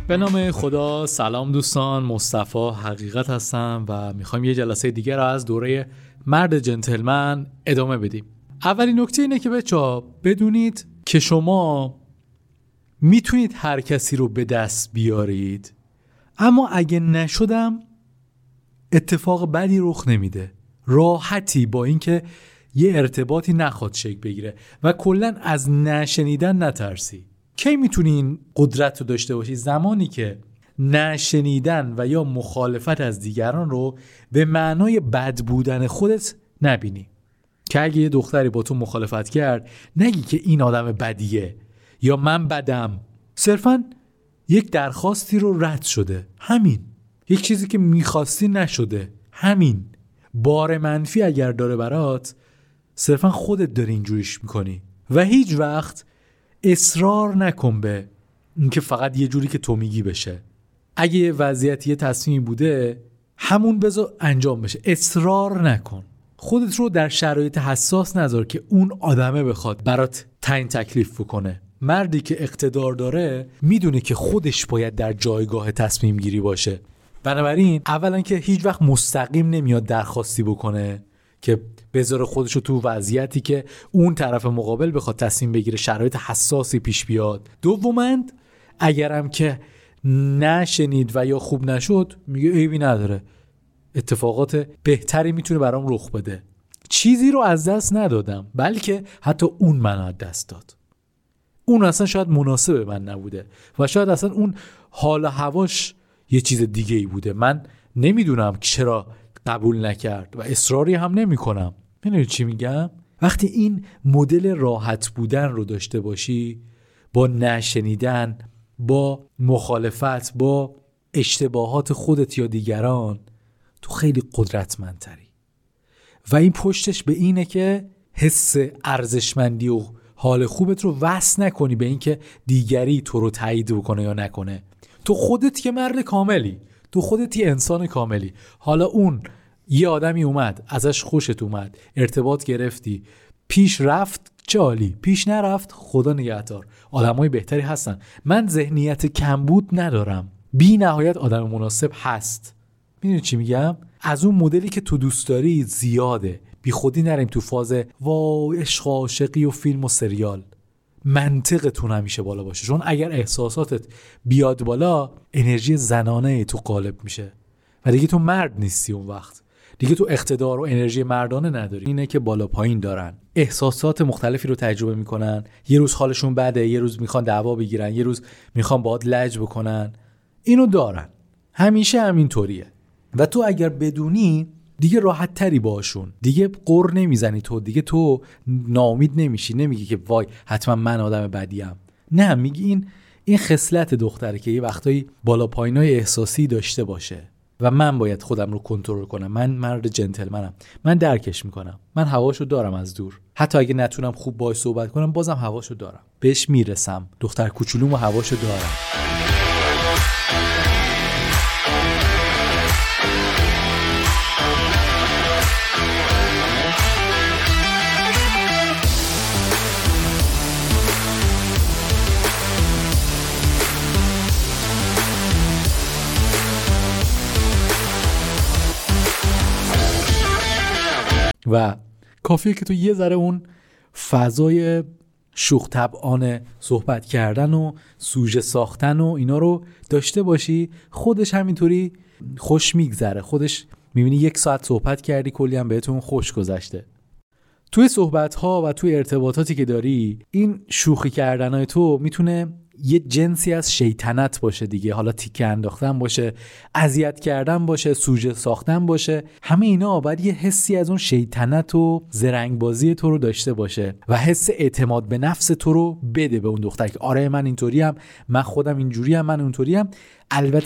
به نام خدا. سلام دوستان، مصطفی حقیقت هستم و میخوایم یه جلسه دیگه را از دوره مرد جنتلمن ادامه بدیم. اولین نکته اینه که بچه‌ها بدونید که شما میتونید هر کسی رو به دست بیارید، اما اگه نشدم اتفاق بدی رخ نمیده. راحتی با اینکه یه ارتباطی نخواد شکل بگیره و کلاً از نشنیدن نترسی. کی میتونی این قدرت رو داشته باشی؟ زمانی که نشنیدن و یا مخالفت از دیگران رو به معنای بد بودن خودت نبینی. که اگه یه دختری با تو مخالفت کرد نگی که این آدم بدیه یا من بدم، صرفاً یک درخواستی رو رد شده، همین. یک چیزی که میخواستی نشده، همین. بار منفی اگر داره برات، صرفاً خودت داری اینجوریش میکنی و هیچ وقت اصرار نکن به اینکه فقط یه جوری که تو میگی بشه. اگه یه وضعیتی یه تصمیمی بوده همون بذار انجام بشه، اصرار نکن. خودت رو در شرایط حساس نذار که اون آدمه بخواد برات تعیین تکلیف بکنه. مردی که اقتدار داره میدونه که خودش باید در جایگاه تصمیم گیری باشه. بنابراین اولا که هیچ وقت مستقیم نمیاد درخواستی بکنه که بذاره خودشو تو وضعیتی که اون طرف مقابل بخواد تصمیم بگیره، شرایط حساسی پیش بیاد. دوماً اگرم که نشنید و یا خوب نشد میگه عیبی نداره، اتفاقات بهتری میتونه برام رخ بده، چیزی رو از دست ندادم، بلکه حتی اون منو از دست داد. اون اصلا شاید مناسب من نبوده و شاید اصلا اون حال و هواش یه چیز دیگه ای بوده. من نمیدونم چرا قبول نکرد و اصراری هم نمی کنم. میدونی چی میگم؟ وقتی این مدل راحت بودن رو داشته باشی با نشنیدن، با مخالفت، با اشتباهات خودت یا دیگران، تو خیلی قدرتمندتری. و این پشتش به اینه که حس ارزشمندی و حال خوبت رو وصل نکنی به اینکه دیگری تو رو تایید بکنه یا نکنه. تو خودت یه مرد کاملی، تو خودت یه انسان کاملی. حالا اون یه آدمی اومد ازش خوشت اومد، ارتباط گرفتی، پیش رفت، چه عالی. پیش نرفت، خدا نگهدار، آدمای بهتری هستن. من ذهنیت کمبود ندارم، بی نهایت آدم مناسب هست. میدونی چی میگم؟ از اون مدلی که تو دوست داری زیاده. بی خودی نریم تو فاز وای عشق و عاشقی و فیلم و سریال. منطقتون همیشه بالا باشه، چون اگر احساساتت بیاد بالا انرژی زنانه تو غالب میشه و دیگه تو مرد نیستی. اون وقت دیگه تو اقتدار و انرژی مردانه نداری. اینه که بالا پایین دارن، احساسات مختلفی رو تجربه میکنن. یه روز حالشون بده، یه روز میخوان دعوا بگیرن، یه روز میخوان باهات لج بکنن. اینو دارن، همیشه همینطوریه. و تو اگر بدونی دیگه راحت تری باشون، دیگه قر نمیزنی، تو دیگه تو ناامید نمیشی، نمیگی که وای حتما من آدم بدیم. نه، میگی این خصلت دختره که یه وقتایی بالا پایینای احساسی داشته باشه و من باید خودم رو کنترل کنم. من مرد جنتلمنم، من درکش میکنم، من هواشو دارم از دور. حتی اگه نتونم خوب باهاش صحبت کنم بازم هواشو دارم، بهش میرسم. دختر کوچولومو هواشو دارم. و کافیه که تو یه ذره اون فضای شوخ طبعانه صحبت کردن و سوژه ساختن و اینا رو داشته باشی، خودش همینطوری خوش میگذره. خودش میبینی 1 ساعت صحبت کردی، کلی هم بهتون خوش گذشته. توی صحبت‌ها و توی ارتباطاتی که داری، این شوخی کردنای تو میتونه یه جنسی از شیطنت باشه دیگه. حالا تیکه انداختن باشه، اذیت کردن باشه، سوژه ساختن باشه، همه اینا باید یه حسی از اون شیطنت و زرنگبازی تو رو داشته باشه و حس اعتماد به نفس تو رو بده به اون دختر که آره من اینطوریم، من خودم اینجوریم، من اونطوریم. البته